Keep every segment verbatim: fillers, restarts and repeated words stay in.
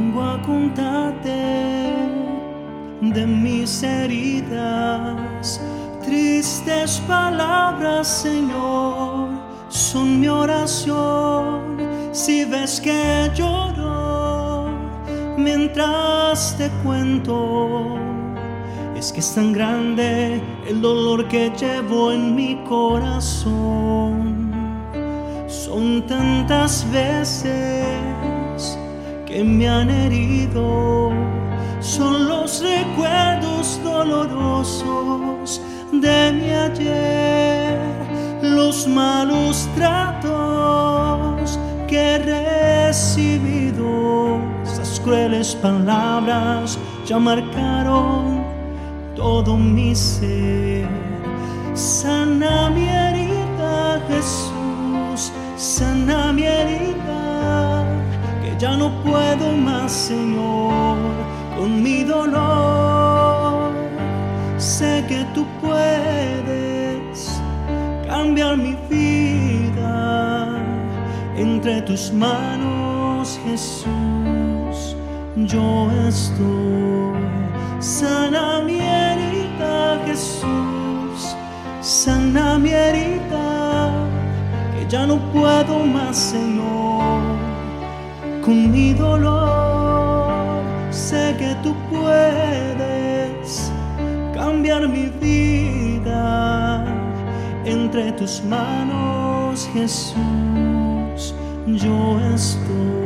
Vengo a contarte de mis heridas, tristes palabras, Señor, son mi oración. Si ves que lloro mientras te cuento, es que es tan grande el dolor que llevo en mi corazón. Son tantas veces que me han herido, son los recuerdos dolorosos de mi ayer, los malos tratos que he recibido. Esas crueles palabras ya marcaron todo mi ser. Sana mi herida, Jesús, sana mi herida, que ya no puedo más, Señor, con mi dolor. Sé que tú puedes cambiar mi vida. Entre tus manos, Jesús, yo estoy. Sana mi herida, Jesús, sana mi herida, que ya no puedo más, Señor, con mi dolor. Sé que tú puedes cambiar mi vida. Entre tus manos, Jesús, yo estoy.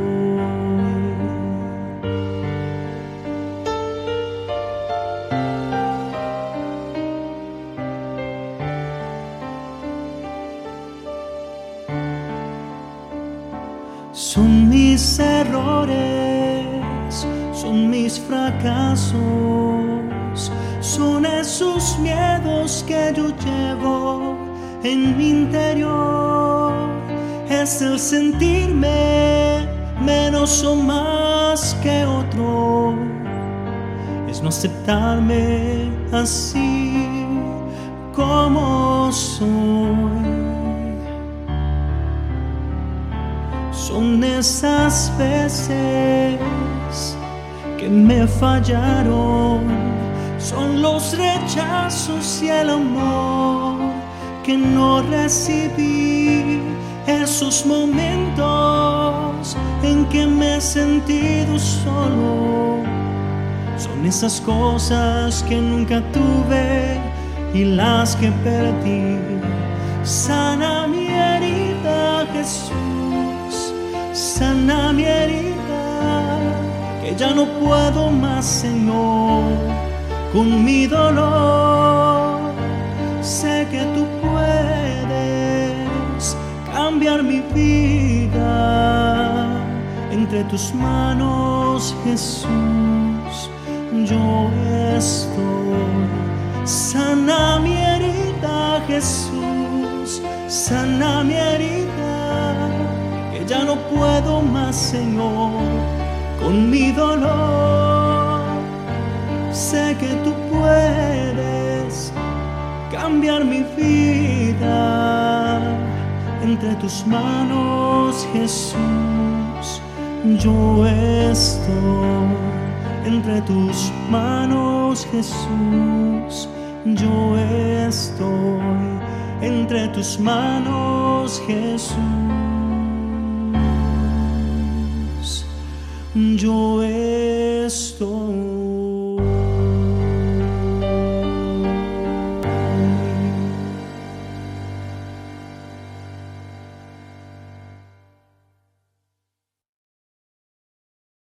Son mis errores, son mis fracasos, son esos miedos que yo llevo en mi interior. Es el sentirme menos o más que otro, es no aceptarme así como soy. Son esas veces que me fallaron, son los rechazos y el amor que no recibí, esos momentos en que me he sentido solo. Son esas cosas que nunca tuve y las que perdí. Sana mi herida, Jesús, sana mi herida, que ya no puedo más, Señor, con mi dolor. Sé que tú puedes cambiar mi vida. Entre tus manos, Jesús, yo estoy. Sana mi herida, Jesús, sana mi herida, que ya no puedo más, Señor, con mi dolor. Sé que tú puedes cambiar mi vida. Entre tus manos, Jesús, yo estoy. Entre tus manos, Jesús, yo estoy. Entre tus manos, Jesús, yo estoy.